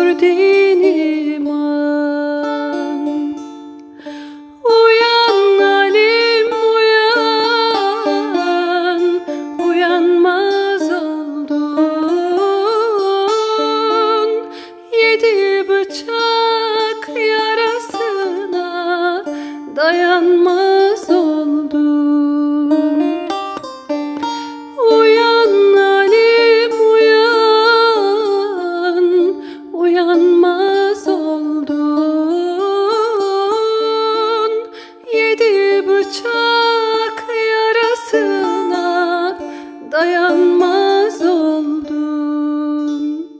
dinim an. Uyan Halim uyan, uyanmaz oldun. Yedi bıçak yarasına dayanmaz oldun. Uyan Halim uyan, uyanmaz oldun. Yedi bıçak yarasına dayanmaz oldun.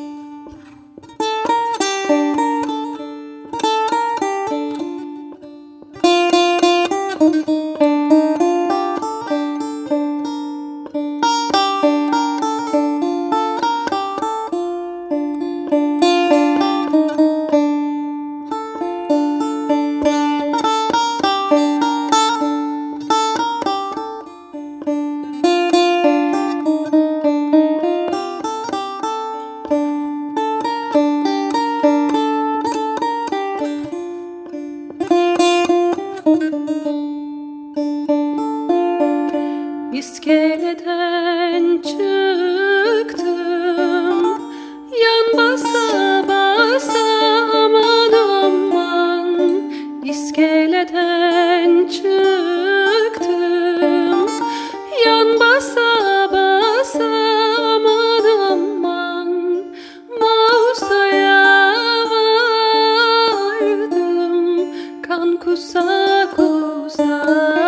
İskeleden çıktım, yan basa basa aman aman. İskeleden çıktım, yan basa basa aman aman. Mausa'ya vardım, kan kusa kusa.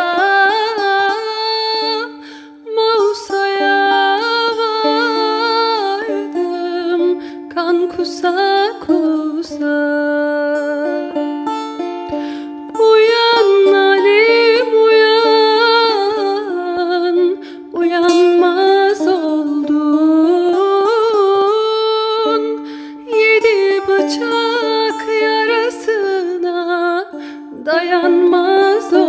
Kusa kusa. Uyan Halim uyan, uyanmaz oldun. Yedi bıçak yarasına dayanmaz oldun.